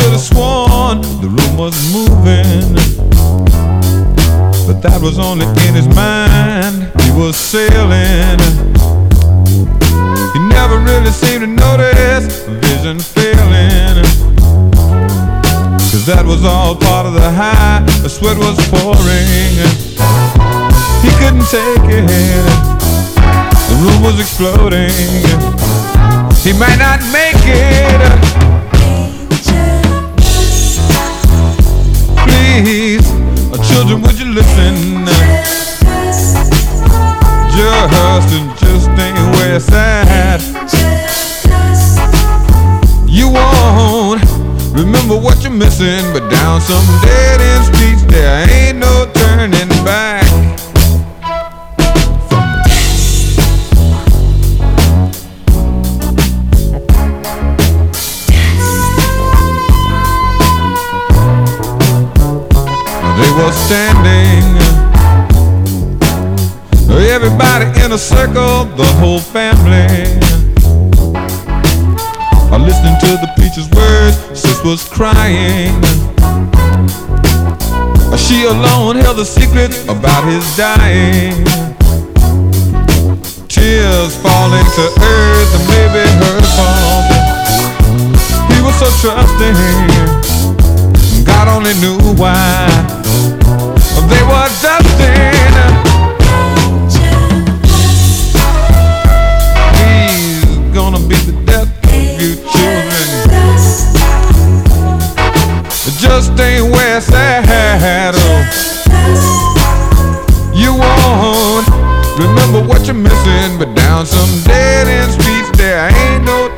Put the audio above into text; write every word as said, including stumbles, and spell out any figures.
could have sworn the room was moving, but that was only in his mind. He was sailing. He never really seemed to notice vision failing, 'cause that was all part of the high. The sweat was pouring. He couldn't take it. The room was exploding. He might not make it. Please, uh, children, would you listen? Just and just ain't where it's at. You won't remember what you're missing, but down some dead end streets there ain't no turning back. They were standing, everybody in a circle, the whole family, are listening to the preacher's words. Sis was crying. She alone held the secret about his dying. Tears falling to earth, and maybe her fault. He was so trusting, God only knew why. They were dusting. He's gonna be the death of you children. It just ain't where it's at. Oh. You won't remember what you're missing, but down some dead end streets there ain't no